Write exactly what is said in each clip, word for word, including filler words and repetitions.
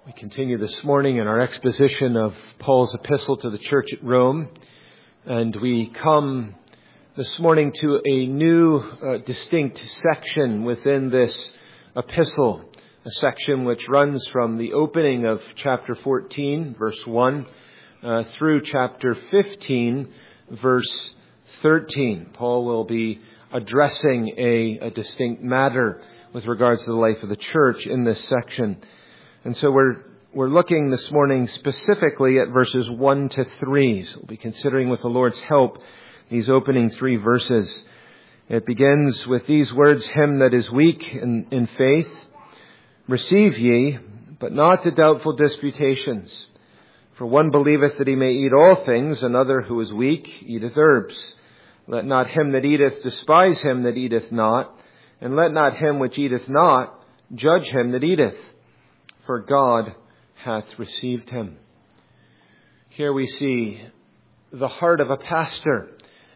We continue this morning in our exposition of Paul's epistle to the church at Rome, and we come this morning to a new uh, distinct section within this epistle, a section which runs from the opening of chapter fourteen, verse one, uh, through chapter fifteen, verse thirteen. Paul will be addressing a, a distinct matter with regards to the life of the church in this section. And so we're we're looking this morning specifically at verses one to three. So we'll be considering with the Lord's help these opening three verses. It begins with these words, "Him that is weak in, in faith, receive ye, but not to doubtful disputations. For one believeth that he may eat all things, another who is weak eateth herbs. Let not him that eateth despise him that eateth not, and let not him which eateth not judge him that eateth. For God hath received him." Here we see the heart of a pastor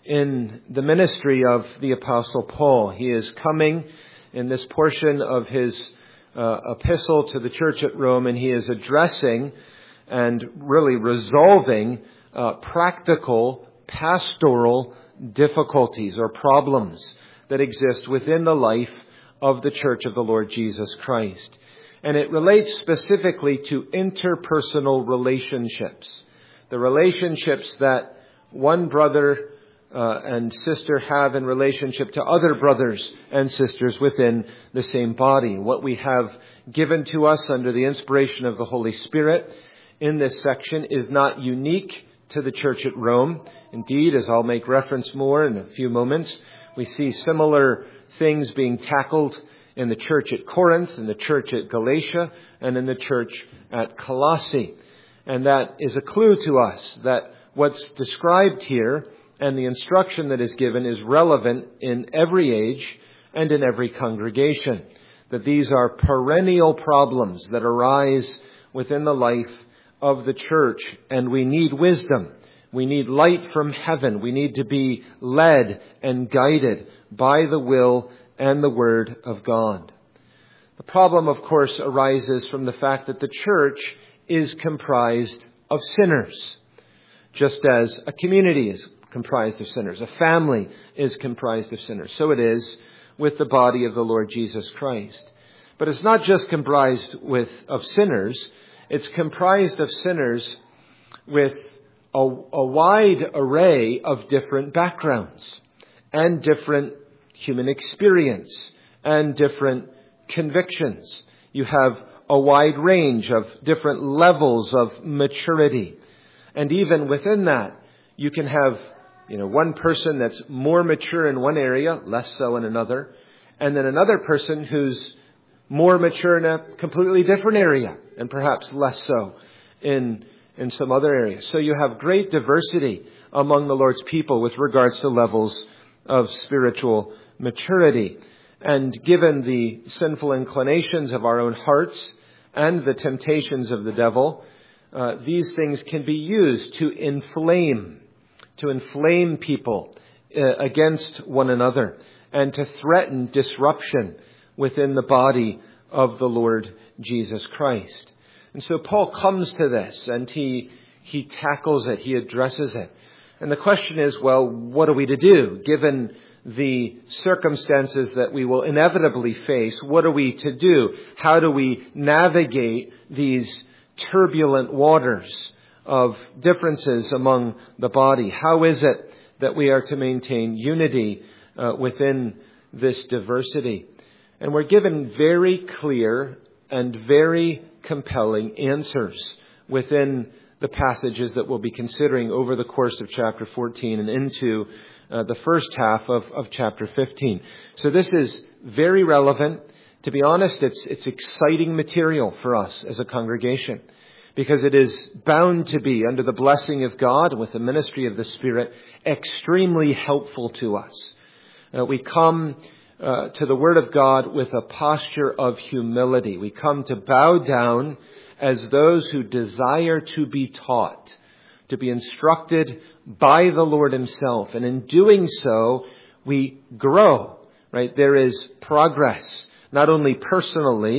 in the ministry of the Apostle Paul. He is coming in this portion of his uh, epistle to the church at Rome, and he is addressing and really resolving uh, practical pastoral difficulties or problems that exist within the life of the church of the Lord Jesus Christ. And it relates specifically to interpersonal relationships, the relationships that one brother uh, and sister have in relationship to other brothers and sisters within the same body. What we have given to us under the inspiration of the Holy Spirit in this section is not unique to the church at Rome. Indeed, as I'll make reference more in a few moments, we see similar things being tackled in the church at Corinth, in the church at Galatia, and in the church at Colossae. And that is a clue to us that what's described here and the instruction that is given is relevant in every age and in every congregation. That these are perennial problems that arise within the life of the church, and we need wisdom. We need light from heaven. We need to be led and guided by the will and the Word of God. The problem, of course, arises from the fact that the church is comprised of sinners, just as a community is comprised of sinners, a family is comprised of sinners. So it is with the body of the Lord Jesus Christ. But it's not just comprised with of sinners, it's comprised of sinners with a, a wide array of different backgrounds and different human experience and different convictions. You have a wide range of different levels of maturity. And even within that, you can have, you know, one person that's more mature in one area, less so in another, and then another person who's more mature in a completely different area and perhaps less so in in some other areas. So you have great diversity among the Lord's people with regards to levels of spiritual maturity. And given the sinful inclinations of our own hearts and the temptations of the devil, uh, these things can be used to inflame, to inflame people uh, against one another and to threaten disruption within the body of the Lord Jesus Christ. And so Paul comes to this and he he tackles it, he addresses it. And the question is, well, what are we to do? Given the circumstances that we will inevitably face, what are we to do? How do we navigate these turbulent waters of differences among the body? How is it that we are to maintain unity uh, within this diversity? And we're given very clear and very compelling answers within the passages that we'll be considering over the course of chapter fourteen and into uh, the first half of, of chapter fifteen. So this is very relevant. To be honest, it's it's exciting material for us as a congregation, because it is bound to be, under the blessing of God and with the ministry of the Spirit, extremely helpful to us. Uh, we come uh, to the Word of God with a posture of humility. We come to bow down as those who desire to be taught, to be instructed by the Lord Himself. And in doing so, we grow, right? There is progress, not only personally,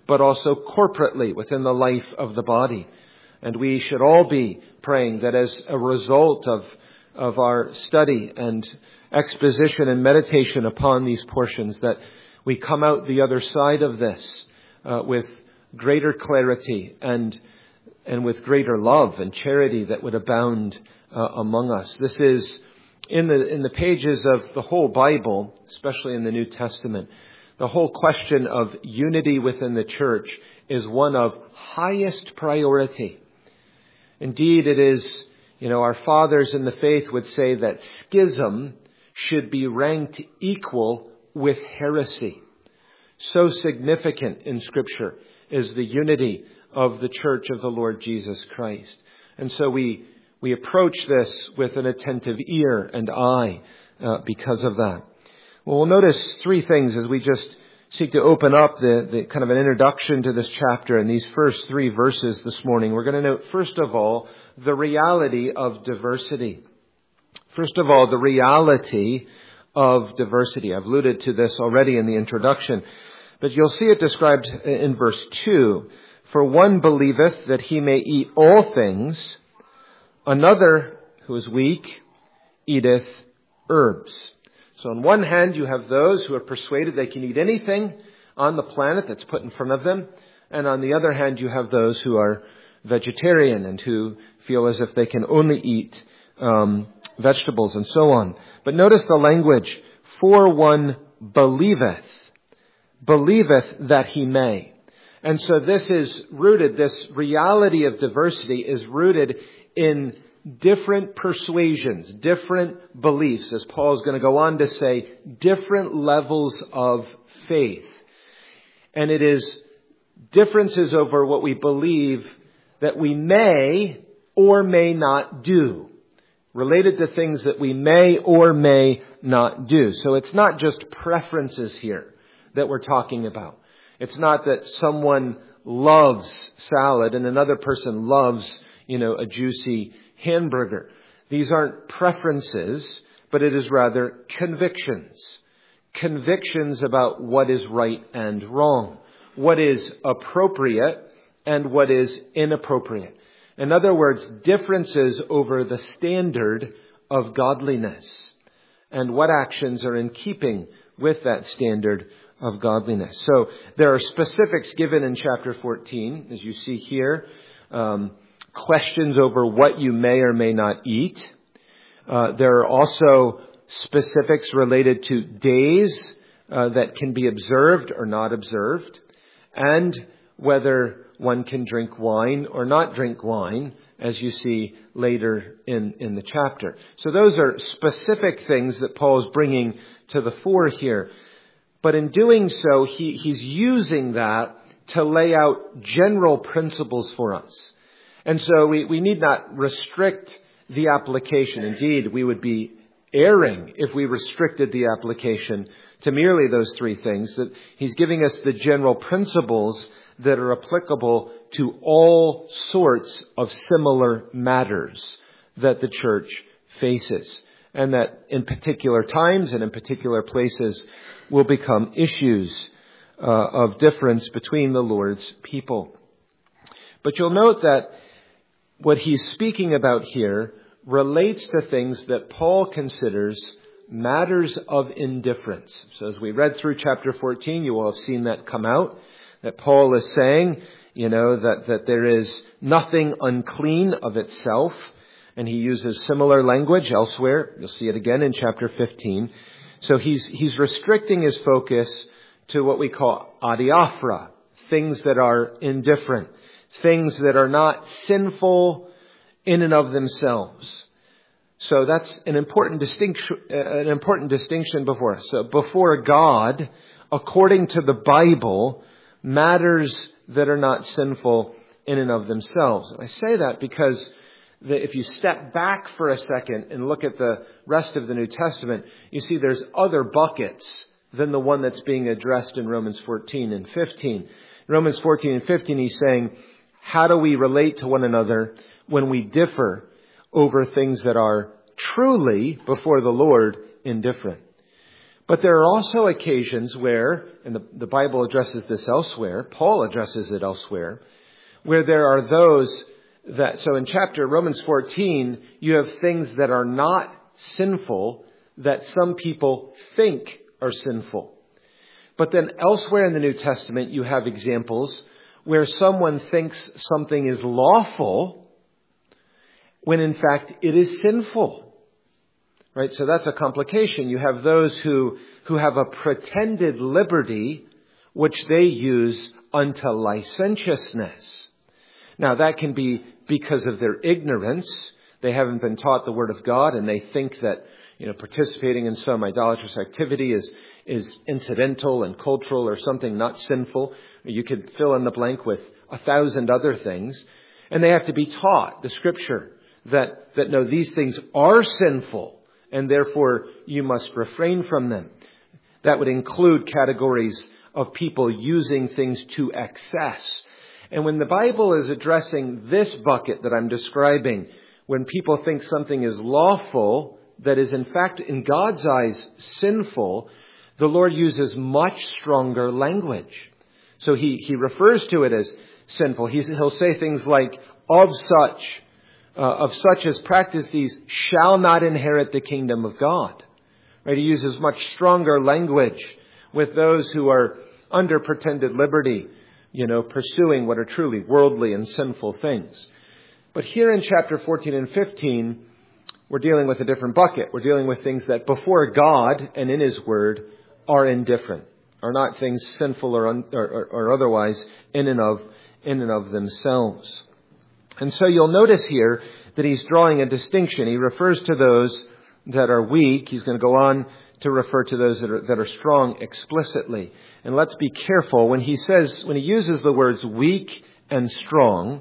but also corporately within the life of the body. And we should all be praying that as a result of, of our study and exposition and meditation upon these portions, that we come out the other side of this uh, with greater clarity and and with greater love and charity that would abound uh, among us. This is in the in the pages of the whole Bible, especially in the New Testament. The whole question of unity within the church is one of highest priority. Indeed, it is, you know, our fathers in the faith would say that schism should be ranked equal with heresy. So significant in Scripture is the unity of the church of the Lord Jesus Christ. And so we we approach this with an attentive ear and eye uh, because of that. Well, we'll notice three things as we just seek to open up the, the kind of an introduction to this chapter in these first three verses this morning. We're going to note, first of all, the reality of diversity. First of all, the reality of diversity. I've alluded to this already in the introduction, but you'll see it described in verse two. For one believeth that he may eat all things, another, who is weak, eateth herbs. So on one hand, you have those who are persuaded they can eat anything on the planet that's put in front of them. And on the other hand, you have those who are vegetarian and who feel as if they can only eat um, vegetables and so on. But notice the language, for one believeth, believeth that he may. And so this is rooted, this reality of diversity is rooted in different persuasions, different beliefs, as Paul is going to go on to say, different levels of faith. And it is differences over what we believe that we may or may not do, related to things that we may or may not do. So it's not just preferences here that we're talking about. It's not that someone loves salad and another person loves, you know, a juicy hamburger. These aren't preferences, but it is rather convictions. Convictions about what is right and wrong, what is appropriate and what is inappropriate. In other words, differences over the standard of godliness and what actions are in keeping with that standard of godliness. So there are specifics given in chapter fourteen, as you see here. Um, questions over what you may or may not eat. Uh, there are also specifics related to days uh, that can be observed or not observed, and whether one can drink wine or not drink wine, as you see later in, in the chapter. So those are specific things that Paul is bringing to the fore here. But in doing so, he, he's using that to lay out general principles for us. And so we, we need not restrict the application. Indeed, we would be erring if we restricted the application to merely those three things. That he's giving us the general principles that are applicable to all sorts of similar matters that the church faces, and that in particular times and in particular places will become issues uh, of difference between the Lord's people. But you'll note that what he's speaking about here relates to things that Paul considers matters of indifference. So as we read through chapter fourteen, you will have seen that come out, that Paul is saying, you know, that, that there is nothing unclean of itself. And he uses similar language elsewhere. You'll see it again in chapter fifteen. So he's, he's restricting his focus to what we call adiaphora, things that are indifferent, things that are not sinful in and of themselves. So that's an important distinction, an important distinction before us. So before God, according to the Bible, matters that are not sinful in and of themselves. And I say that because the, if you step back for a second and look at the rest of the New Testament, you see there's other buckets than the one that's being addressed in Romans fourteen and fifteen. In Romans fourteen and fifteen, he's saying, how do we relate to one another when we differ over things that are truly, before the Lord, indifferent? But there are also occasions where, and the, the Bible addresses this elsewhere, Paul addresses it elsewhere, where there are those that, so in chapter Romans fourteen, you have things that are not sinful that some people think are sinful. But then elsewhere in the New Testament, you have examples where someone thinks something is lawful when in fact it is sinful. Right? So that's a complication. You have those who, who have a pretended liberty which they use unto licentiousness. Now that can be because of their ignorance. They haven't been taught the Word of God and they think that, you know, participating in some idolatrous activity is, is incidental and cultural or something not sinful. You could fill in the blank with a thousand other things. And they have to be taught the Scripture that, that no, these things are sinful and therefore you must refrain from them. That would include categories of people using things to excess. And when the Bible is addressing this bucket that I'm describing, when people think something is lawful, that is in fact in God's eyes sinful, the Lord uses much stronger language. So he, he refers to it as sinful. He's, he'll say things like, of such, uh, of such as practice these shall not inherit the kingdom of God. Right? He uses much stronger language with those who are under pretended liberty, you know, pursuing what are truly worldly and sinful things. But here in chapter fourteen and fifteen, we're dealing with a different bucket. We're dealing with things that before God and in His Word are indifferent, are not things sinful or, un, or, or, or otherwise in and of in and of themselves. And so you'll notice here that he's drawing a distinction. He refers to those that are weak. He's going to go on to refer to those that are that are strong explicitly. And let's be careful when he says when he uses the words weak and strong.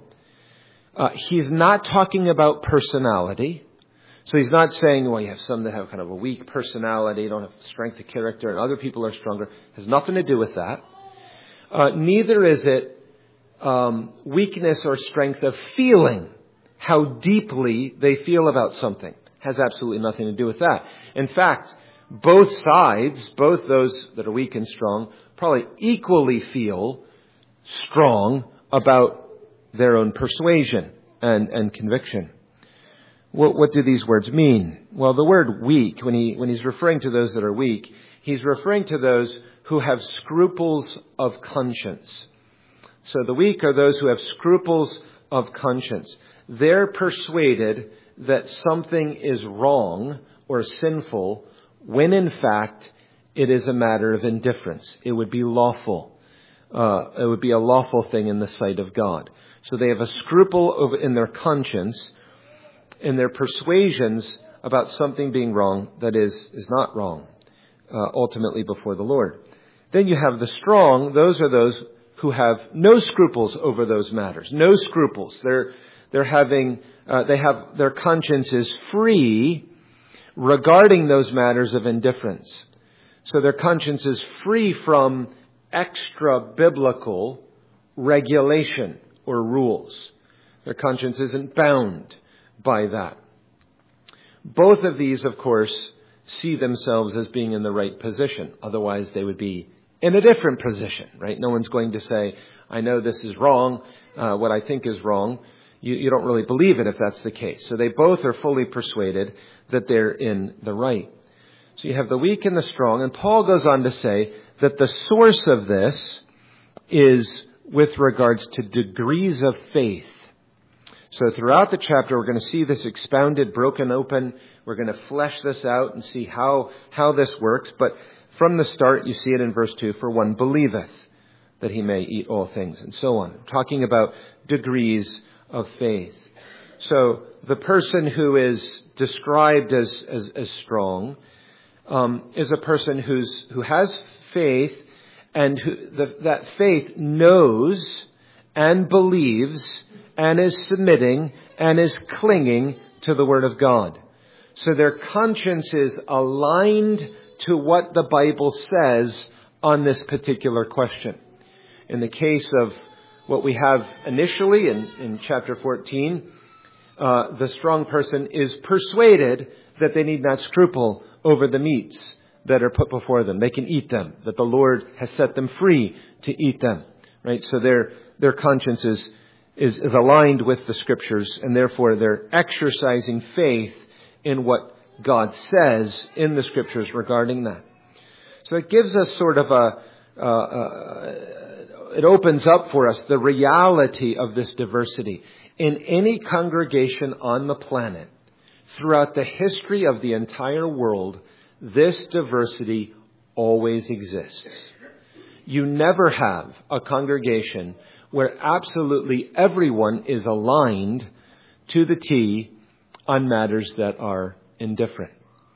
Uh, he's not talking about personality. So he's not saying, well, you have some that have kind of a weak personality, don't have strength of character, and other people are stronger. It has nothing to do with that. Uh, neither is it um, weakness or strength of feeling, how deeply they feel about something. Has absolutely nothing to do with that. In fact, both sides, both those that are weak and strong, probably equally feel strong about their own persuasion and, and conviction. What, what do these words mean? Well, the word weak, when he when he's referring to those that are weak, he's referring to those who have scruples of conscience. So the weak are those who have scruples of conscience. They're persuaded that something is wrong or sinful when in fact it is a matter of indifference. It would be lawful. Uh, it would be a lawful thing in the sight of God. So they have a scruple over in their conscience, in their persuasions about something being wrong that is, is not wrong, uh, ultimately before the Lord. Then you have the strong. Those are those who have no scruples over those matters. No scruples. They're, they're having, uh, they have, their conscience is free regarding those matters of indifference. So their conscience is free from extra biblical regulation or rules. Their conscience isn't bound by that. Both of these, of course, see themselves as being in the right position. Otherwise, they would be in a different position, right? No one's going to say, I know this is wrong, uh, what I think is wrong. You, you don't really believe it if that's the case. So they both are fully persuaded that they're in the right. So you have the weak and the strong. And Paul goes on to say that the source of this is with regards to degrees of faith. So throughout the chapter, we're going to see this expounded, broken open. We're going to flesh this out and see how, how this works. But from the start, you see it in verse two, for one believeth that he may eat all things, and so on. Talking about degrees of faith. So the person who is described as, as, as strong um, is a person who's, who has faith, and who, the, that faith knows and believes and is submitting and is clinging to the Word of God. So their conscience is aligned to what the Bible says on this particular question. In the case of what we have initially in, in chapter fourteen, uh, the strong person is persuaded that they need not scruple over the meats that are put before them. They can eat them, that the Lord has set them free to eat them, right? So their, their conscience is, is, is aligned with the Scriptures, and therefore they're exercising faith in what God says in the Scriptures regarding that. So it gives us sort of a, uh, uh, it opens up for us the reality of this diversity. In any congregation on the planet, throughout the history of the entire world, this diversity always exists. You never have a congregation where absolutely everyone is aligned to the T on matters that are indifferent.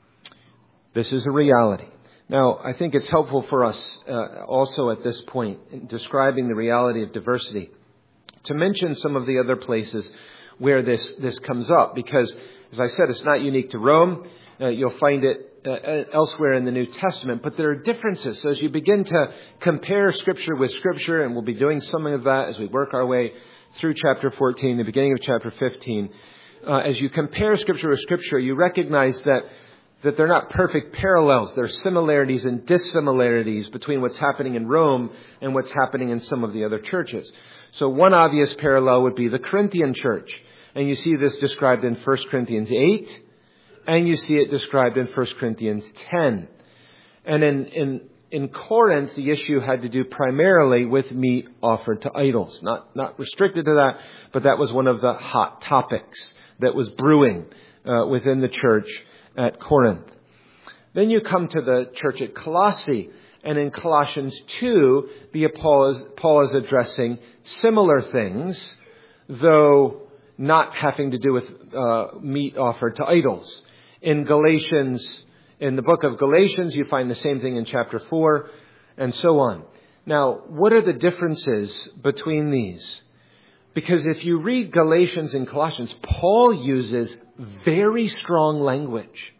This is a reality. Now, I think it's helpful for us uh, also at this point in describing the reality of diversity to mention some of the other places where this, this comes up, because, as I said, it's not unique to Rome. Uh, you'll find it uh, elsewhere in the New Testament, but there are differences. So as you begin to compare Scripture with Scripture, and we'll be doing some of that as we work our way through chapter fourteen, the beginning of chapter fifteen, uh, as you compare Scripture with Scripture, you recognize that that they're not perfect parallels. There are similarities and dissimilarities between what's happening in Rome and what's happening in some of the other churches. So one obvious parallel would be the Corinthian church. And you see this described in First Corinthians eight, and you see it described in First Corinthians ten. And in, in, in Corinth, the issue had to do primarily with meat offered to idols. Not, not restricted to that, but that was one of the hot topics that was brewing uh, within the church at Corinth. Then you come to the church at Colossae, and in Colossians two, the Paul is, Paul is addressing similar things, though not having to do with uh, meat offered to idols. In Galatians, in the book of Galatians, you find the same thing in chapter four, and so on. Now, what are the differences between these? Because if you read Galatians and Colossians, Paul uses very strong language.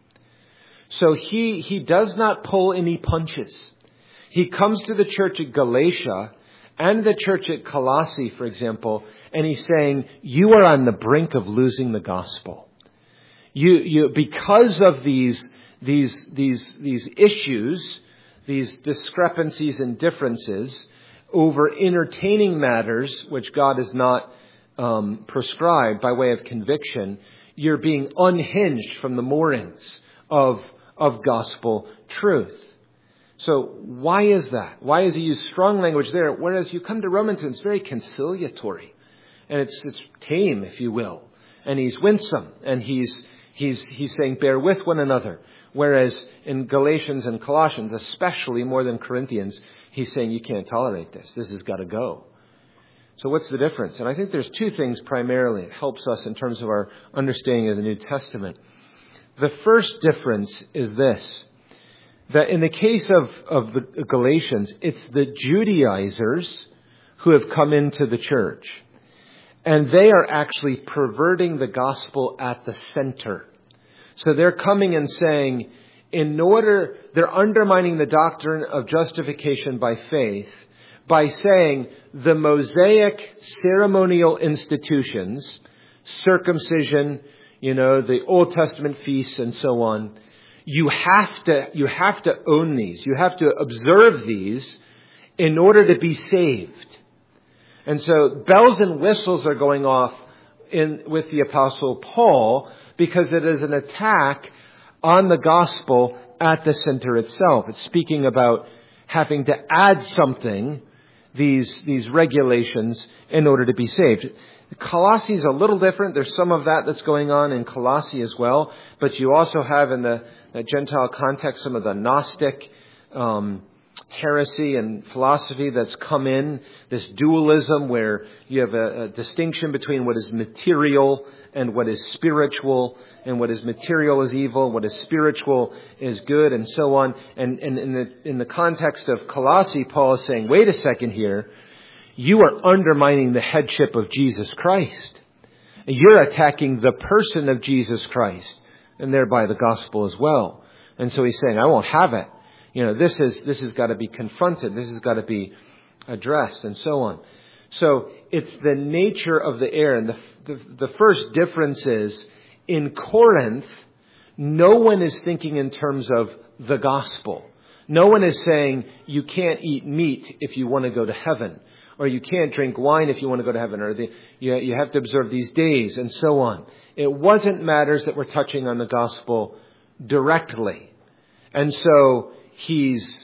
So he, he does not pull any punches. He comes to the church at Galatia and the church at Colossae, for example, and he's saying, you are on the brink of losing the gospel. You, you, because of these, these, these, these issues, these discrepancies and differences over entertaining matters which God has not um, prescribed by way of conviction, you're being unhinged from the moorings of, of gospel truth. So why is that? Why does he use strong language there? Whereas you come to Romans and it's very conciliatory. And it's, it's tame, if you will. And he's winsome. And he's, he's, he's saying, bear with one another. Whereas in Galatians and Colossians, especially more than Corinthians, he's saying you can't tolerate this. This has got to go. So what's the difference? And I think there's two things primarily. It helps us in terms of our understanding of the New Testament. The first difference is this, that in the case of, of the Galatians, it's the Judaizers who have come into the church. And they are actually perverting the gospel at the center. So they're coming and saying, in order, they're undermining the doctrine of justification by faith by saying the Mosaic ceremonial institutions, circumcision, you know, the Old Testament feasts and so on, you have to, you have to own these. You have to observe these in order to be saved. And so bells and whistles are going off in, with the Apostle Paul, because it is an attack on the gospel at the center itself. It's speaking about having to add something, these, these regulations, in order to be saved. Colossae is a little different. There's some of that that's going on in Colossae as well. But you also have in the, the Gentile context some of the Gnostic um, heresy and philosophy that's come in. This dualism where you have a, a distinction between what is material and what is spiritual, and what is material is evil, what is spiritual is good, and so on. And, and in the in the context of Colossae, Paul is saying, wait a second here, you are undermining the headship of Jesus Christ. You're attacking the person of Jesus Christ, and thereby the gospel as well. And so he's saying, I won't have it. You know, this is this has got to be confronted. This has got to be addressed, and so on. So it's the nature of the error. And the, the, the first difference is, in Corinth, no one is thinking in terms of the gospel. No one is saying you can't eat meat if you want to go to heaven, or you can't drink wine if you want to go to heaven, or the, you, you have to observe these days, and so on. It wasn't matters that were touching on the gospel directly. And so he's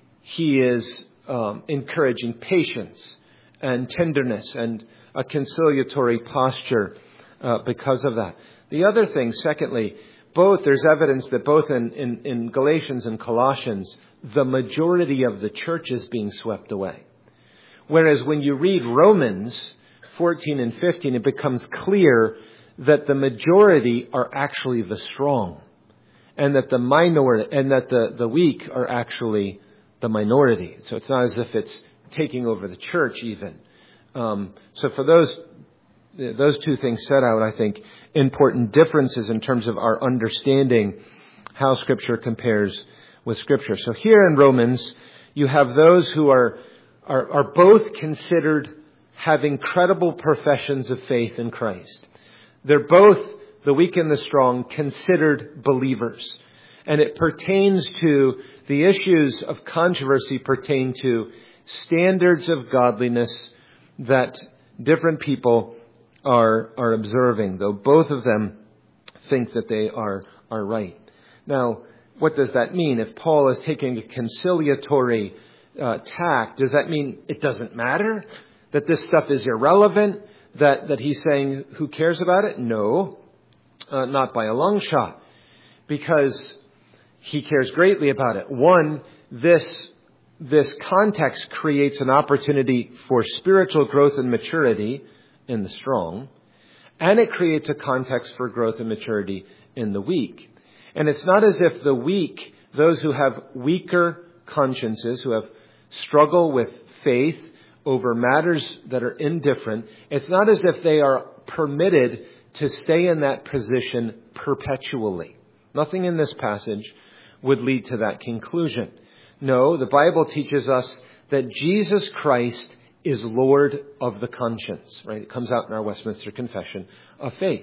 he is um, encouraging patience and tenderness and a conciliatory posture uh, because of that. The other thing, secondly, both there's evidence that both in, in, in Galatians and Colossians, the majority of the church is being swept away. Whereas when you read Romans fourteen and fifteen, it becomes clear that the majority are actually the strong, and that the minority and that the, the weak are actually the minority. So it's not as if it's taking over the church even. Um, so for those those two things set out, I think, important differences in terms of our understanding how Scripture compares with Scripture. So here in Romans, you have those who are are, are both considered having credible professions of faith in Christ. They're both, the weak and the strong, considered believers. And it pertains to, the issues of controversy pertain to standards of godliness that different people are are observing, though both of them think that they are, are right. Now, what does that mean? If Paul is taking a conciliatory uh, tack, does that mean it doesn't matter? That this stuff is irrelevant? That, that he's saying, who cares about it? No, uh, not by a long shot. Because he cares greatly about it. One, this, this context creates an opportunity for spiritual growth and maturity in the strong. And it creates a context for growth and maturity in the weak. And it's not as if the weak, those who have weaker consciences, who have struggle with faith over matters that are indifferent, it's not as if they are permitted to stay in that position perpetually. Nothing in this passage would lead to that conclusion. No, the Bible teaches us that Jesus Christ is Lord of the conscience, right? It comes out in our Westminster Confession of Faith.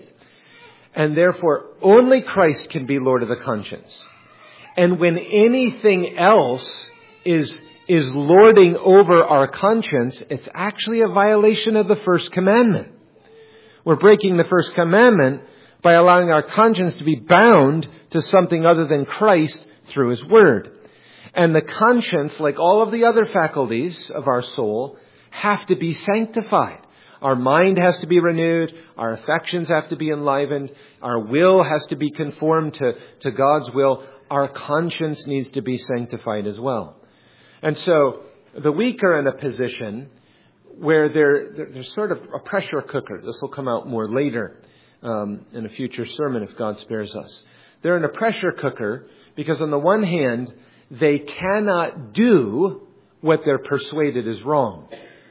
And therefore, only Christ can be Lord of the conscience. And when anything else is is lording over our conscience, it's actually a violation of the first commandment. We're breaking the first commandment by allowing our conscience to be bound to something other than Christ through His Word. And the conscience, like all of the other faculties of our soul, have to be sanctified. Our mind has to be renewed. Our affections have to be enlivened. Our will has to be conformed to, to God's will. Our conscience needs to be sanctified as well. And so the weak are in a position where they're, they're, they're sort of a pressure cooker. This will come out more later um, in a future sermon if God spares us. They're in a pressure cooker because on the one hand, they cannot do what they're persuaded is wrong.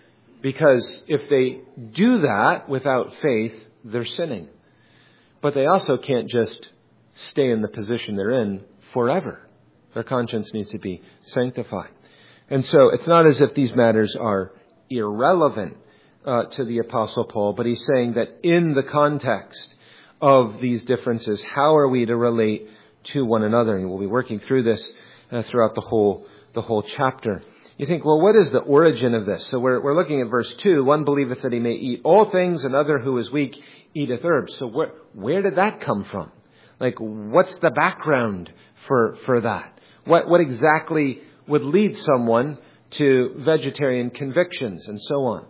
Because if they do that without faith, they're sinning. But they also can't just stay in the position they're in forever. Their conscience needs to be sanctified. And so it's not as if these matters are irrelevant uh, to the Apostle Paul, but he's saying that in the context of these differences, how are we to relate to one another? And we'll be working through this uh, throughout the whole the whole chapter. You think, well, what is the origin of this? So we're we're looking at verse two. One believeth that he may eat all things, another who is weak eateth herbs. So where where did that come from? Like, what's the background for for that? What what exactly would lead someone to vegetarian convictions and so on?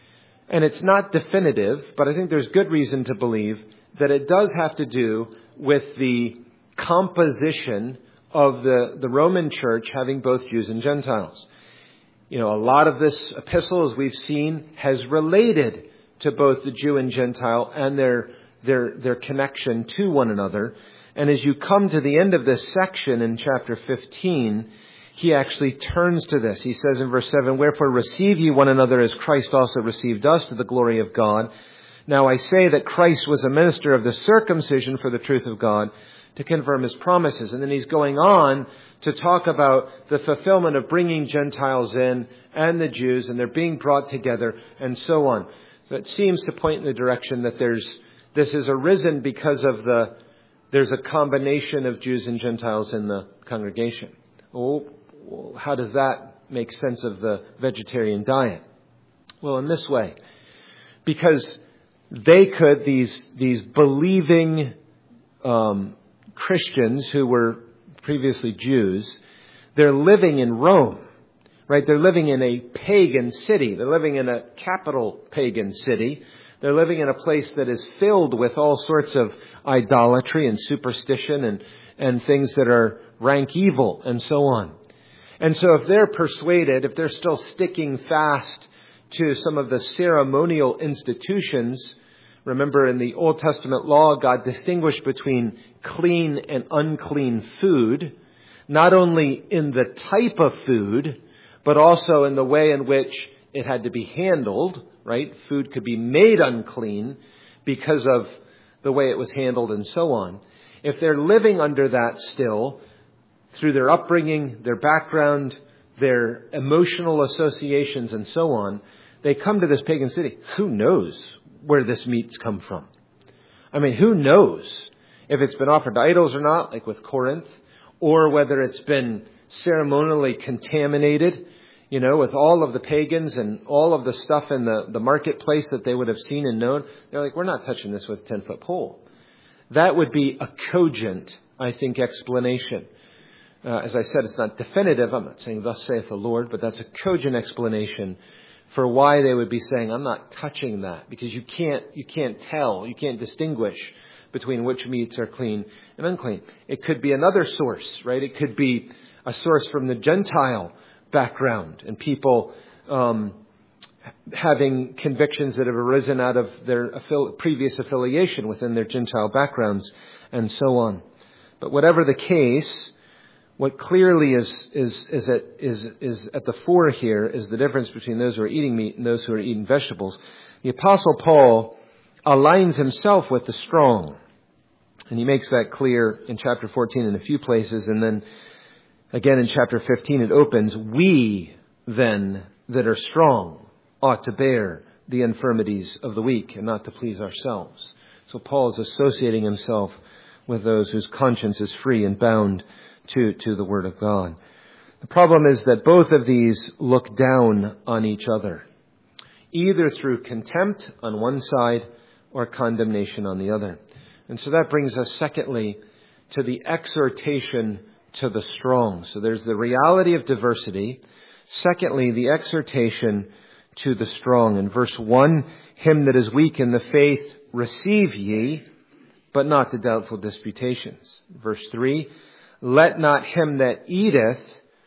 And it's not definitive, but I think there's good reason to believe that it does have to do with the composition of the, the Roman church having both Jews and Gentiles. You know, a lot of this epistle, as we've seen, has related to both the Jew and Gentile and their their their connection to one another. And as you come to the end of this section in chapter fifteen, he actually turns to this. He says in verse seven, "Wherefore receive ye one another as Christ also received us to the glory of God. Now I say that Christ was a minister of the circumcision for the truth of God, to confirm His promises." And then he's going on to talk about the fulfillment of bringing Gentiles in and the Jews, and they're being brought together and so on. So it seems to point in the direction that there's this has arisen because of the there's a combination of Jews and Gentiles in the congregation. Oh, well, how does that make sense of the vegetarian diet? Well, in this way, because they could, these, these believing um, Christians who were previously Jews, they're living in Rome, right? They're living in a pagan city. They're living in a capital pagan city. They're living in a place that is filled with all sorts of idolatry and superstition and, and things that are rank evil and so on. And so if they're persuaded, if they're still sticking fast to some of the ceremonial institutions, remember in the Old Testament law, God distinguished between clean and unclean food, not only in the type of food, but also in the way in which it had to be handled, right? Food could be made unclean because of the way it was handled and so on. If they're living under that still, through their upbringing, their background, their emotional associations and so on, they come to this pagan city. Who knows where this meat's come from? I mean, who knows if it's been offered to idols or not, like with Corinth, or whether it's been ceremonially contaminated, you know, with all of the pagans and all of the stuff in the, the marketplace that they would have seen and known. They're like, we're not touching this with a ten-foot pole. That would be a cogent, I think, explanation. Uh, as I said, it's not definitive. I'm not saying thus saith the Lord, but that's a cogent explanation for why they would be saying, I'm not touching that, because you can't, you can't tell, you can't distinguish between which meats are clean and unclean. It could be another source, right? It could be a source from the Gentile background and people um, having convictions that have arisen out of their affili- previous affiliation within their Gentile backgrounds and so on. But whatever the case, what clearly is is is at is is at the fore here is the difference between those who are eating meat and those who are eating vegetables. The Apostle Paul aligns himself with the strong, and he makes that clear in chapter fourteen in a few places, and then again in chapter fifteen it opens, we then that are strong ought to bear the infirmities of the weak and not to please ourselves. So Paul is associating himself with those whose conscience is free and bound to, to the Word of God. The problem is that both of these look down on each other, either through contempt on one side or condemnation on the other. And so that brings us, secondly, to the exhortation to the strong. So there's the reality of diversity. Secondly, the exhortation to the strong. In verse one, him that is weak in the faith receive ye, but not the doubtful disputations. Verse three, let not him that eateth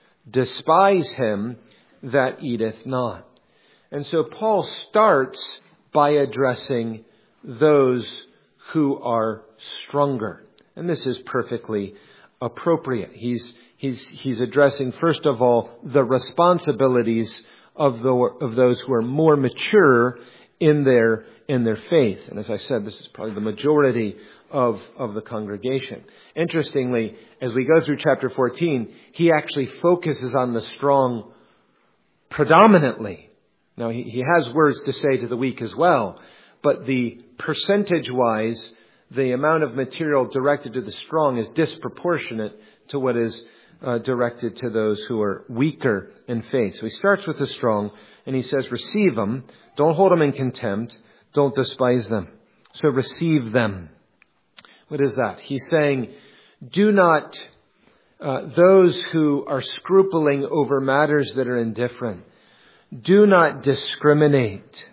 despise him that eateth not. And so Paul starts by addressing those who are stronger. And this is perfectly appropriate. He's, he's, he's addressing, first of all, the responsibilities of the, of those who are more mature in their, in their faith. And as I said, this is probably the majority of, of the congregation. Interestingly, as we go through chapter fourteen, he actually focuses on the strong predominantly. Now, he, he has words to say to the weak as well, but the percentage-wise, the amount of material directed to the strong is disproportionate to what is uh, directed to those who are weaker in faith. So he starts with the strong, and he says, receive them. Don't hold them in contempt. Don't despise them. So receive them. What is that? He's saying, do not, uh, those who are scrupling over matters that are indifferent, do not discriminate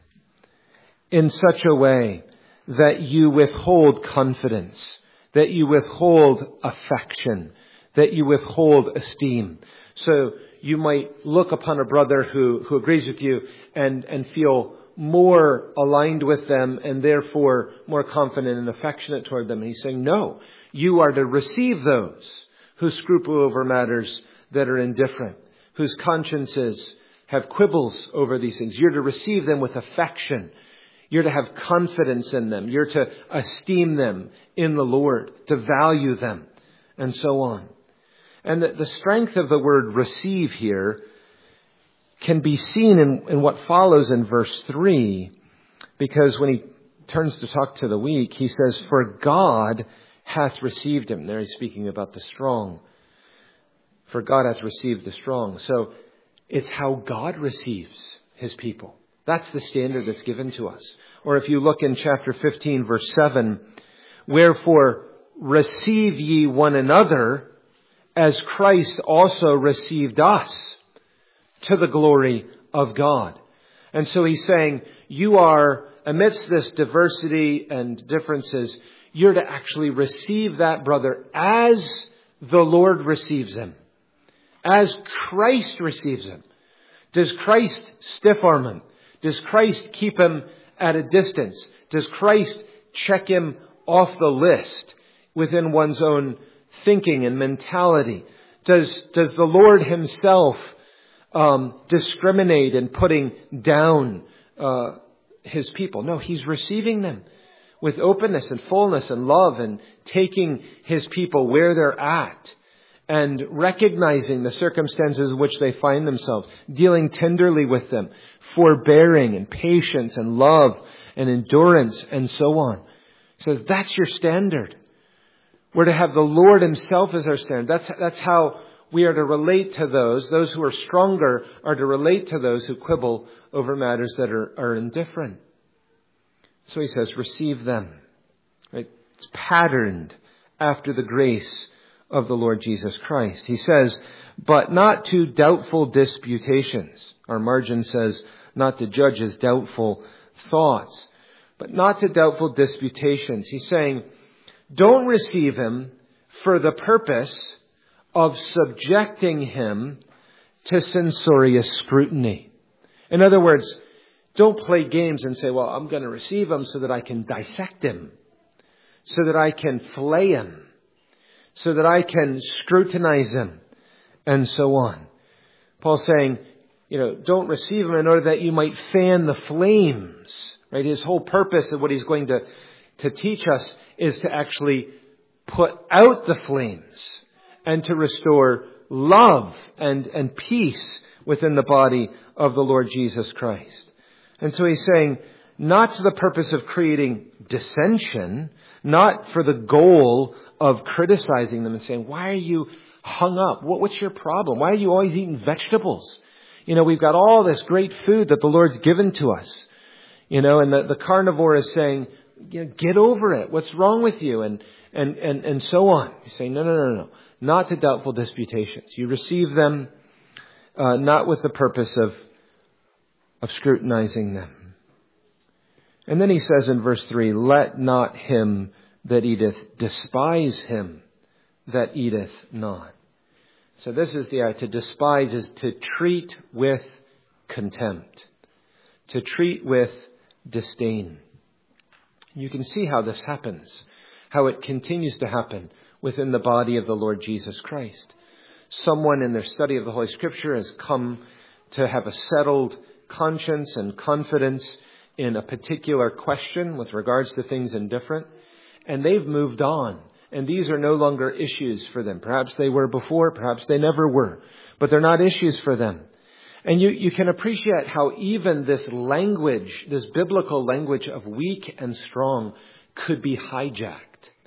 in such a way that you withhold confidence, that you withhold affection, that you withhold esteem. So you might look upon a brother who, who agrees with you and, and feel more aligned with them and therefore more confident and affectionate toward them. And he's saying, no, you are to receive those who scruple over matters that are indifferent, whose consciences have quibbles over these things. You're to receive them with affection. You're to have confidence in them. You're to esteem them in the Lord, to value them, and so on. And the, the strength of the word receive here can be seen in, in what follows in verse three, because when he turns to talk to the weak, he says, for God hath received him. There he's speaking about the strong. For God hath received the strong. So it's how God receives his people. That's the standard that's given to us. Or if you look in chapter fifteen, verse seven, wherefore receive ye one another as Christ also received us to the glory of God. And so he's saying, you are, amidst this diversity and differences, you're to actually receive that brother as the Lord receives him. As Christ receives him. Does Christ stiff-arm him? Does Christ keep him at a distance? Does Christ check him off the list within one's own thinking and mentality? Does, does the Lord himself um, discriminate in putting down uh, his people? No, he's receiving them with openness and fullness and love and taking his people where they're at and recognizing the circumstances in which they find themselves, dealing tenderly with them, forbearing and patience and love and endurance and so on. So that's your standard. We're to have the Lord himself as our standard. That's, that's how we are to relate to those. Those who are stronger are to relate to those who quibble over matters that are, are indifferent. So he says, receive them. Right? It's patterned after the grace of the Lord Jesus Christ. He says, but not to doubtful disputations. Our margin says, not to judge as doubtful thoughts, but not to doubtful disputations. He's saying, don't receive him for the purpose of subjecting him to censorious scrutiny. In other words, don't play games and say, well, I'm going to receive him so that I can dissect him, so that I can flay him, so that I can scrutinize him, and so on. Paul's saying, you know, don't receive him in order that you might fan the flames. Right? His whole purpose of what he's going to, to teach us is to actually put out the flames and to restore love and, and peace within the body of the Lord Jesus Christ. And so he's saying, not to the purpose of creating dissension, not for the goal of criticizing them and saying, why are you hung up? What, what's your problem? Why are you always eating vegetables? You know, we've got all this great food that the Lord's given to us. You know, and the, the carnivore is saying, you know, get over it. What's wrong with you? And, and, and, and so on. He's saying, no, no, no, no. Not to doubtful disputations. You receive them, uh, not with the purpose of, of scrutinizing them. And then he says in verse three, let not him that eateth despise him that eateth not. So this is the, uh, to despise is to treat with contempt. To treat with disdain. You can see how this happens, how it continues to happen within the body of the Lord Jesus Christ. Someone in their study of the Holy Scripture has come to have a settled conscience and confidence in a particular question with regards to things indifferent, and they've moved on. And these are no longer issues for them. Perhaps they were before, perhaps they never were, but they're not issues for them. And you, you can appreciate how even this language, this biblical language of weak and strong could be hijacked.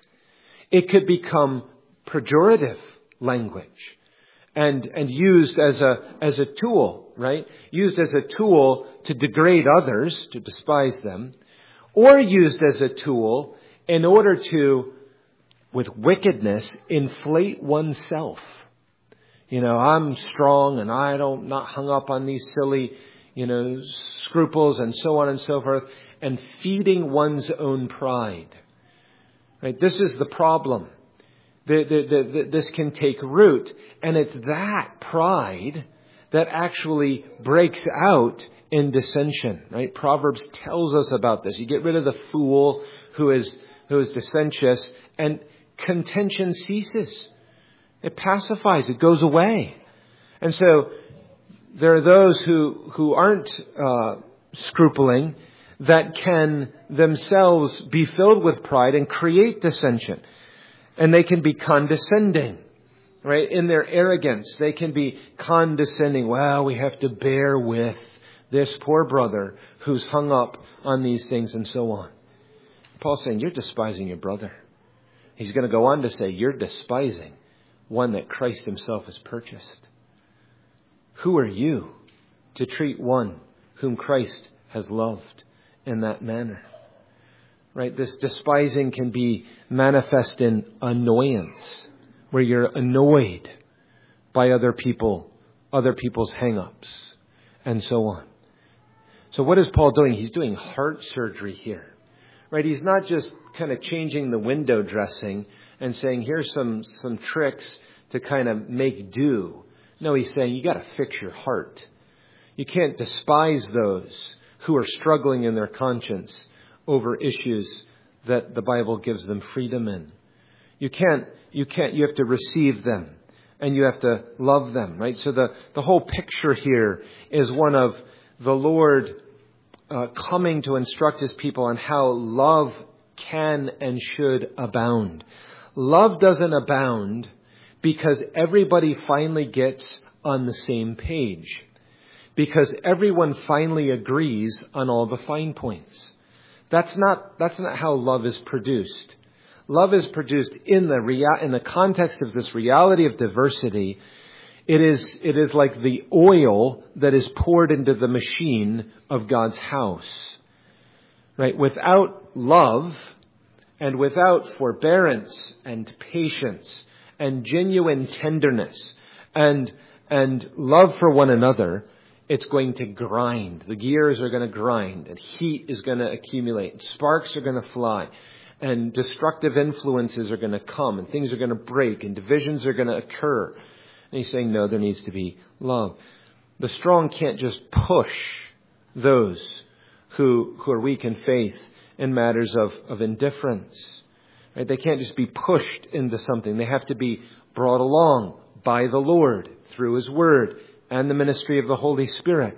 It could become pejorative language and, and used as a, as a tool, right? Used as a tool to degrade others, to despise them, or used as a tool in order to, with wickedness, inflate oneself. You know, I'm strong and I don't, not hung up on these silly, you know, scruples and so on and so forth, and feeding one's own pride. Right? This is the problem. The, the, the, the, this can take root, and it's that pride that actually breaks out in dissension. Right? Proverbs tells us about this. You get rid of the fool who is who is dissentious, and contention ceases. It pacifies. It goes away. And so there are those who, who aren't uh, scrupling that can themselves be filled with pride and create dissension. And they can be condescending, right? In their arrogance, they can be condescending. Well, we have to bear with this poor brother who's hung up on these things and so on. Paul's saying, you're despising your brother. He's going to go on to say, you're despising one that Christ himself has purchased. Who are you to treat one whom Christ has loved in that manner? Right? This despising can be manifest in annoyance, where you're annoyed by other people, other people's hang-ups, and so on. So what is Paul doing? He's doing heart surgery here. Right? He's not just kind of changing the window dressing and saying, here's some, some tricks to kind of make do. No, he's saying you got to fix your heart. You can't despise those who are struggling in their conscience over issues that the Bible gives them freedom in. You can't, you can't, you have to receive them and you have to love them, right? So the, the whole picture here is one of the Lord uh, coming to instruct his people on how love can and should abound. Love doesn't abound because everybody finally gets on the same page. Because everyone finally agrees on all the fine points. That's not, that's not how love is produced. Love is produced in the rea- in the context of this reality of diversity. It is, it is like the oil that is poured into the machine of God's house. Right? Without love and without forbearance and patience and genuine tenderness and, and love for one another, it's going to grind. The gears are going to grind and heat is going to accumulate. And sparks are going to fly and destructive influences are going to come and things are going to break and divisions are going to occur. And he's saying, no, there needs to be love. The strong can't just push those who, who are weak in faith in matters of, of indifference. Right? They can't just be pushed into something. They have to be brought along by the Lord through his word and the ministry of the Holy Spirit.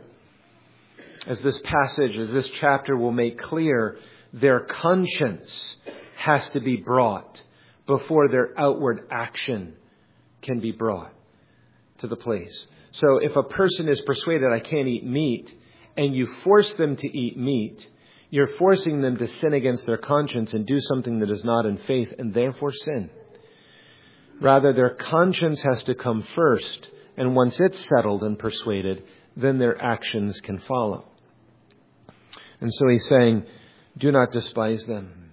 As this passage, as this chapter will make clear, their conscience has to be brought before their outward action can be brought to the place. So if a person is persuaded, I can't eat meat, and you force them to eat meat, you're forcing them to sin against their conscience and do something that is not in faith and therefore sin. Rather, their conscience has to come first. And once it's settled and persuaded, then their actions can follow. And so he's saying, do not despise them.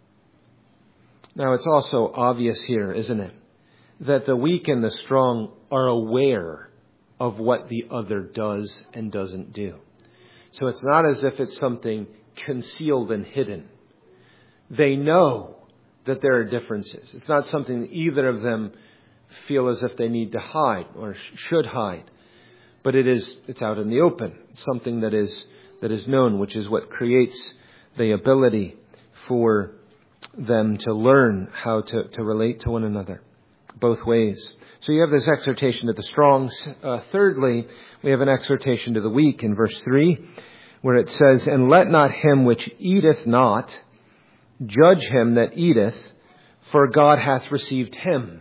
Now, it's also obvious here, isn't it, that the weak and the strong are aware of what the other does and doesn't do. So it's not as if it's something concealed and hidden. They know that there are differences. It's not something that either of them feel as if they need to hide or should hide. But it is, it's out in the open. It's something that is, that is known, which is what creates the ability for them to learn how to, to relate to one another both ways. So you have this exhortation to the strong. Uh, thirdly, we have an exhortation to the weak in verse three, where it says, and let not him which eateth not judge him that eateth, for God hath received him.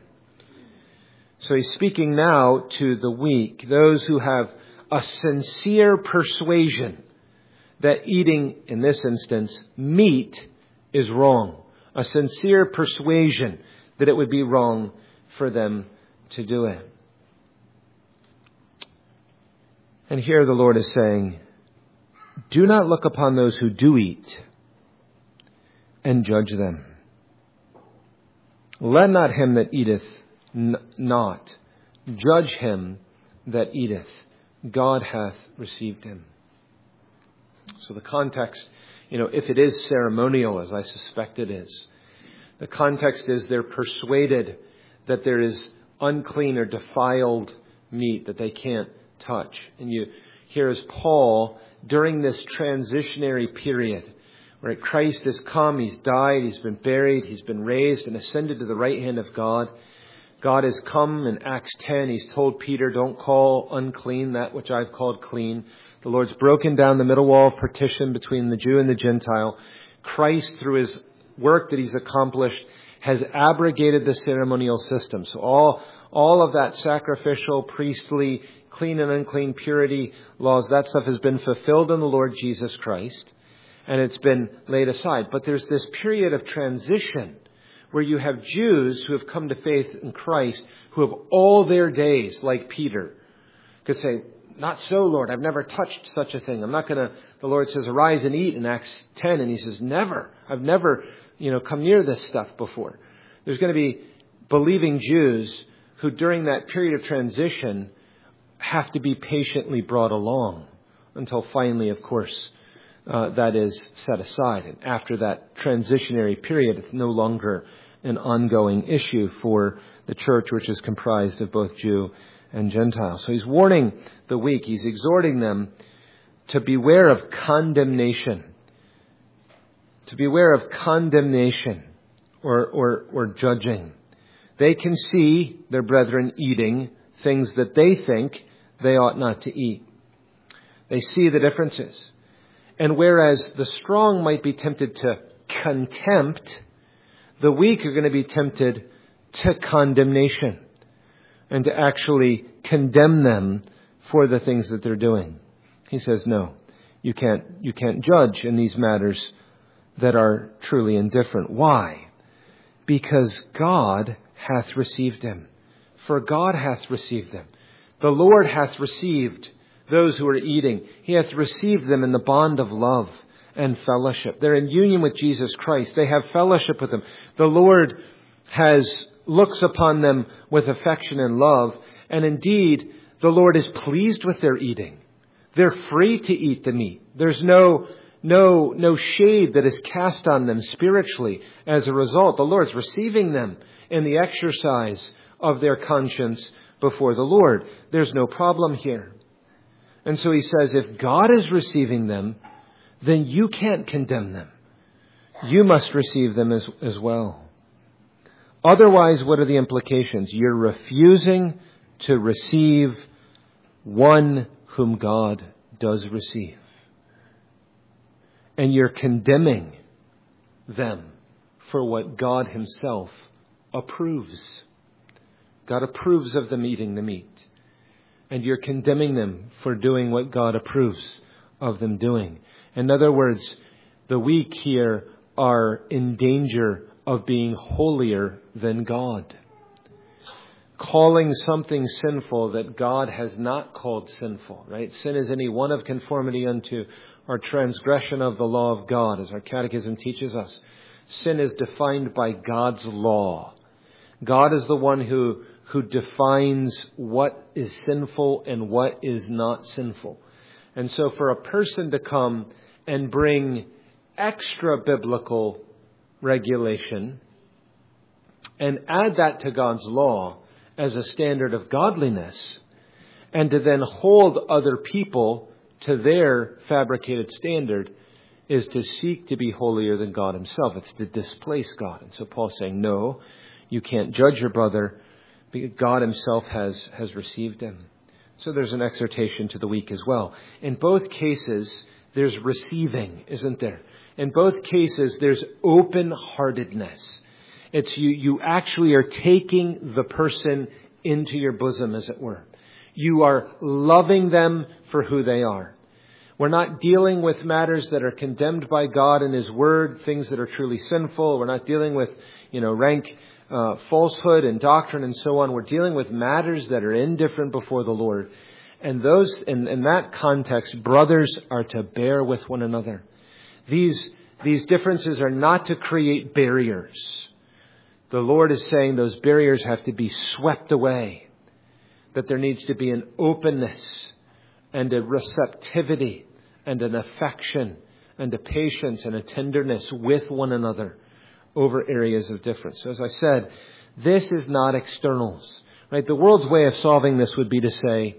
So he's speaking now to the weak, those who have a sincere persuasion that eating, in this instance, meat is wrong. A sincere persuasion that it would be wrong for them to do it. And here the Lord is saying, do not look upon those who do eat and judge them. Let not him that eateth n- not judge him that eateth. God hath received him. So the context, you know, if it is ceremonial, as I suspect it is, the context is they're persuaded that there is unclean or defiled meat that they can't touch. And you hear as Paul, during this transitionary period, where Christ has come, he's died, he's been buried, he's been raised and ascended to the right hand of God. God has come in Acts ten. He's told Peter, don't call unclean that which I've called clean. The Lord's broken down the middle wall of partition between the Jew and the Gentile. Christ, through his work that he's accomplished, has abrogated the ceremonial system. So all, all of that sacrificial, priestly, clean and unclean purity laws, that stuff has been fulfilled in the Lord Jesus Christ. And it's been laid aside. But there's this period of transition where you have Jews who have come to faith in Christ, who have all their days, like Peter, could say, not so, Lord, I've never touched such a thing. I'm not going to, the Lord says, arise and eat in Acts ten. And he says, never. I've never, you know, come near this stuff before. There's going to be believing Jews who during that period of transition have to be patiently brought along until finally, of course, uh, that is set aside. And after that transitionary period, it's no longer an ongoing issue for the church, which is comprised of both Jew and Gentile. So he's warning the weak. He's exhorting them to beware of condemnation. To beware of condemnation or, or, or judging. They can see their brethren eating things that they think they ought not to eat. They see the differences. And whereas the strong might be tempted to contempt, the weak are going to be tempted to condemnation and to actually condemn them for the things that they're doing. He says, no, you can't, you can't judge in these matters that are truly indifferent. Why? Because God hath received them. For God hath received them. The Lord hath received those who are eating. He hath received them in the bond of love and fellowship. They're in union with Jesus Christ. They have fellowship with Him. The Lord has looks upon them with affection and love. And indeed, the Lord is pleased with their eating. They're free to eat the meat. There's no, no, no shade that is cast on them spiritually as a result. The Lord's receiving them in the exercise of their conscience before the Lord. There's no problem here. And so he says, if God is receiving them, then you can't condemn them. You must receive them as, as well. Otherwise, what are the implications? You're refusing to receive one whom God does receive. And you're condemning them for what God Himself approves. God approves of them eating the meat. And you're condemning them for doing what God approves of them doing. In other words, the weak here are in danger of being holier than God. Calling something sinful that God has not called sinful, right? Sin is any one of conformity unto or transgression of the law of God, as our catechism teaches us. Sin is defined by God's law. God is the one who, who defines what is sinful and what is not sinful. And so for a person to come and bring extra biblical regulation and add that to God's law as a standard of godliness, and to then hold other people to their fabricated standard, is to seek to be holier than God Himself. It's to displace God. And so Paul's saying, no, you can't judge your brother because God Himself has, has received him. So there's an exhortation to the weak as well. In both cases, there's receiving, isn't there? In both cases, there's open-heartedness. It's you, you actually are taking the person into your bosom, as it were. You are loving them for who they are. We're not dealing with matters that are condemned by God and His Word, things that are truly sinful. We're not dealing with, you know, rank uh, falsehood and doctrine and so on. We're dealing with matters that are indifferent before the Lord. And those, in, in that context, brothers are to bear with one another. These, these differences are not to create barriers. The Lord is saying those barriers have to be swept away. That there needs to be an openness and a receptivity and an affection and a patience and a tenderness with one another over areas of difference. So as I said, this is not externals, right? The world's way of solving this would be to say,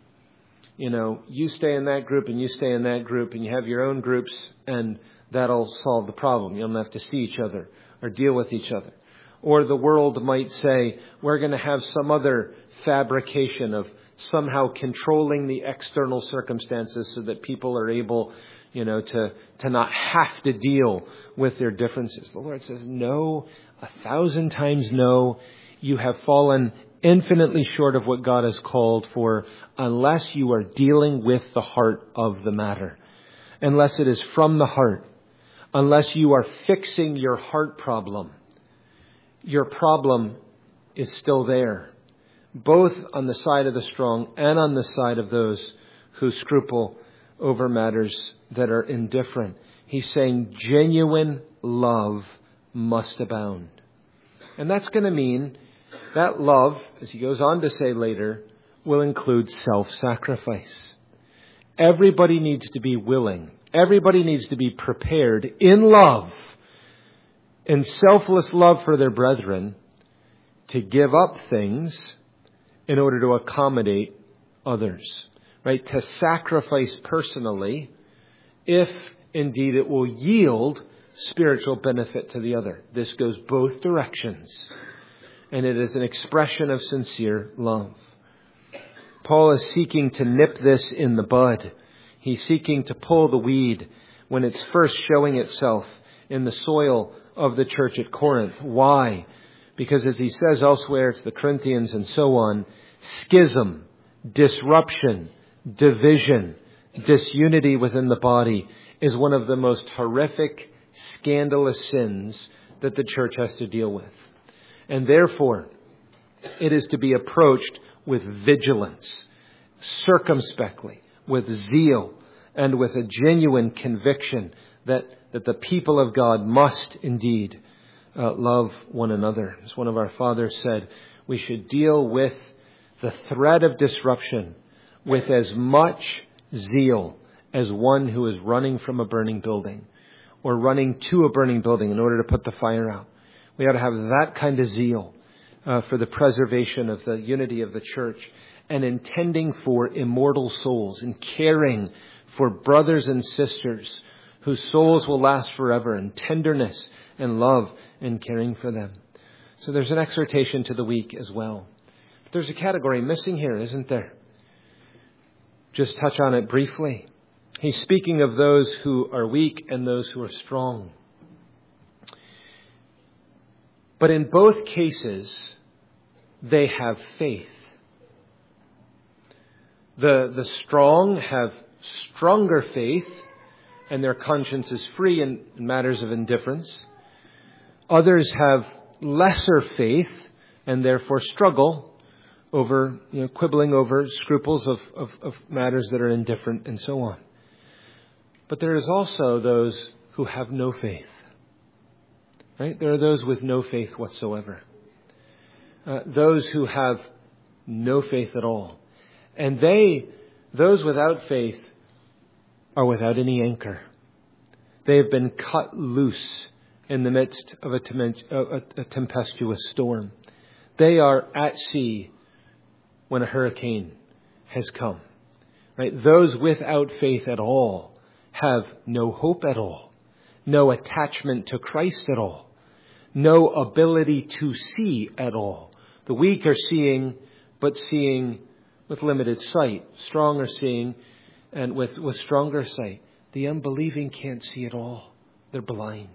you know, you stay in that group and you stay in that group and you have your own groups and that'll solve the problem. You don't have to see each other or deal with each other. Or the world might say, we're going to have some other fabrication of somehow controlling the external circumstances so that people are able, you know, to, to not have to deal with their differences. The Lord says, no, a thousand times no. You have fallen infinitely short of what God has called for unless you are dealing with the heart of the matter. Unless it is from the heart. Unless you are fixing your heart problem. your problem is still there, both on the side of the strong and on the side of those who scruple over matters that are indifferent. He's saying genuine love must abound. And that's going to mean that love, as he goes on to say later, will include self-sacrifice. Everybody needs to be willing. Everybody needs to be prepared in love, in selfless love for their brethren, to give up things in order to accommodate others. Right? To sacrifice personally, if indeed it will yield spiritual benefit to the other. This goes both directions. And it is an expression of sincere love. Paul is seeking to nip this in the bud. He's seeking to pull the weed when it's first showing itself in the soil of the church at Corinth. Why? Because as he says elsewhere to the Corinthians and so on, schism, disruption, division, disunity within the body is one of the most horrific, scandalous sins that the church has to deal with. And therefore, it is to be approached with vigilance, circumspectly, with zeal, and with a genuine conviction that, that the people of God must indeed uh, love one another. As one of our fathers said, we should deal with the threat of disruption with as much zeal as one who is running from a burning building or running to a burning building in order to put the fire out. We ought to have that kind of zeal uh, for the preservation of the unity of the church and intending for immortal souls and caring for brothers and sisters whose souls will last forever, and tenderness and love and caring for them. So there's an exhortation to the weak as well. But there's a category missing here, isn't there? Just touch on it briefly. He's speaking of those who are weak and those who are strong. But in both cases, they have faith. The, the strong have stronger faith, and their conscience is free in matters of indifference. Others have lesser faith and therefore struggle over, you know, quibbling over scruples of, of, of matters that are indifferent and so on. But there is also those who have no faith. Right? There are those with no faith whatsoever. Uh, those who have no faith at all. And they, those without faith, are without any anchor. They have been cut loose in the midst of a, a, a tempestuous storm. They are at sea when a hurricane has come. Right? Those without faith at all have no hope at all, no attachment to Christ at all, no ability to see at all. The weak are seeing, but seeing with limited sight. Strong are seeing, and with, with stronger sight. The unbelieving can't see at all. They're blind.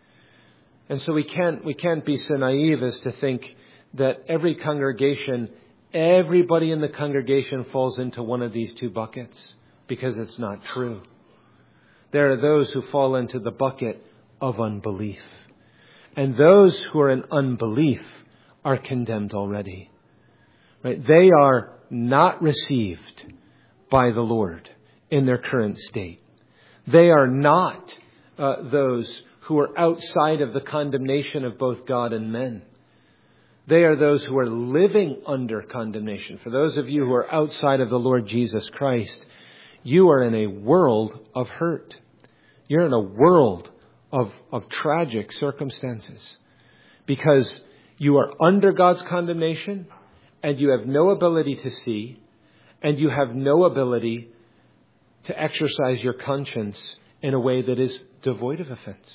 And so we can't, we can't be so naive as to think that every congregation, everybody in the congregation falls into one of these two buckets, because it's not true. There are those who fall into the bucket of unbelief. And those who are in unbelief are condemned already. Right? They are not received by the Lord in their current state. They are not uh, those who are outside of the condemnation of both God and men. They are those who are living under condemnation. For those of you who are outside of the Lord Jesus Christ, you are in a world of hurt. You're in a world of, of tragic circumstances, because you are under God's condemnation and you have no ability to see, and you have no ability to exercise your conscience in a way that is devoid of offense.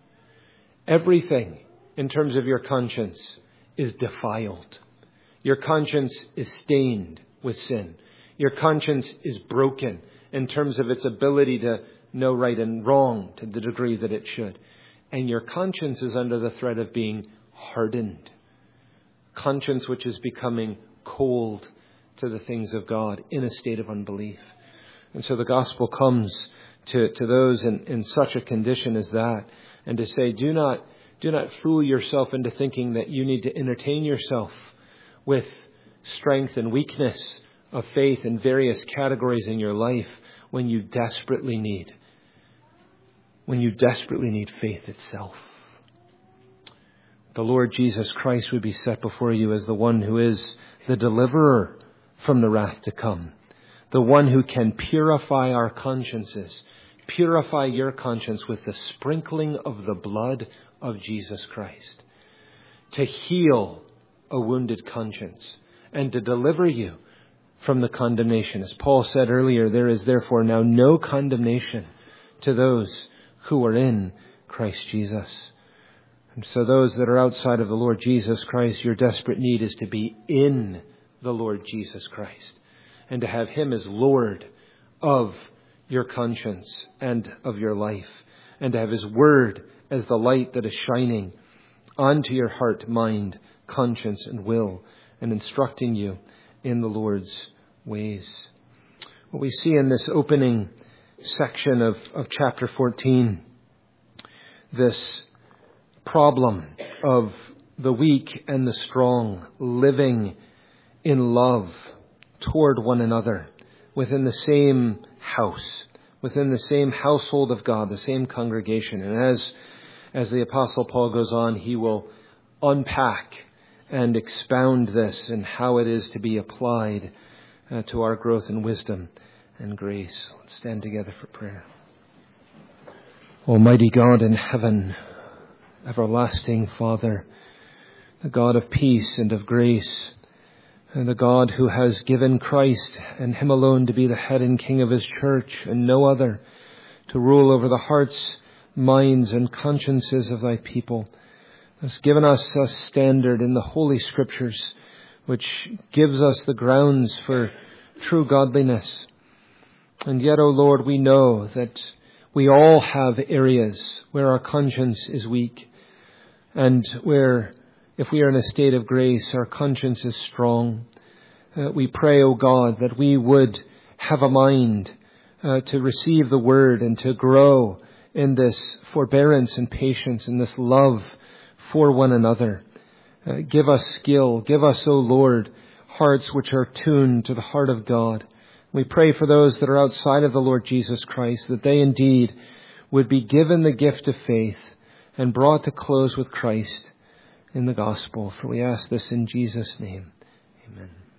Everything in terms of your conscience is defiled. Your conscience is stained with sin. Your conscience is broken in terms of its ability to know right and wrong to the degree that it should. And your conscience is under the threat of being hardened. Conscience which is becoming cold to the things of God in a state of unbelief. And so the gospel comes to, to those in, in such a condition as that, and to say, do not, Do not fool yourself into thinking that you need to entertain yourself with strength and weakness of faith in various categories in your life when you desperately need, when you desperately need faith itself. The Lord Jesus Christ would be set before you as the one who is the deliverer from the wrath to come, the one who can purify our consciences, purify your conscience with the sprinkling of the blood of Jesus Christ, to heal a wounded conscience and to deliver you from the condemnation. As Paul said earlier, there is therefore now no condemnation to those who are in Christ Jesus. And so those that are outside of the Lord Jesus Christ, your desperate need is to be in the Lord Jesus Christ and to have Him as Lord of your conscience and of your life, and to have His Word as the light that is shining onto your heart, mind, conscience, and will, and instructing you in the Lord's ways. What we see in this opening section of, of chapter fourteen, this problem of the weak and the strong living in love toward one another within the same house, within the same household of God, the same congregation. And as as the Apostle Paul goes on, he will unpack and expound this and how it is to be applied uh, to our growth in wisdom and grace. Let's stand together for prayer. Almighty God in heaven, everlasting Father, the God of peace and of grace, and the God who has given Christ and Him alone to be the head and king of His church and no other, to rule over the hearts, minds, and consciences of Thy people, has given us a standard in the Holy Scriptures which gives us the grounds for true godliness. And yet, O Lord, we know that we all have areas where our conscience is weak, and where, if we are in a state of grace, our conscience is strong. Uh, we pray, O God, that we would have a mind uh, to receive the Word and to grow in this forbearance and patience and this love for one another. Uh, give us skill. Give us, O Lord, hearts which are tuned to the heart of God. We pray for those that are outside of the Lord Jesus Christ, that they indeed would be given the gift of faith and brought to close with Christ in the gospel. For we ask this in Jesus' name. Amen.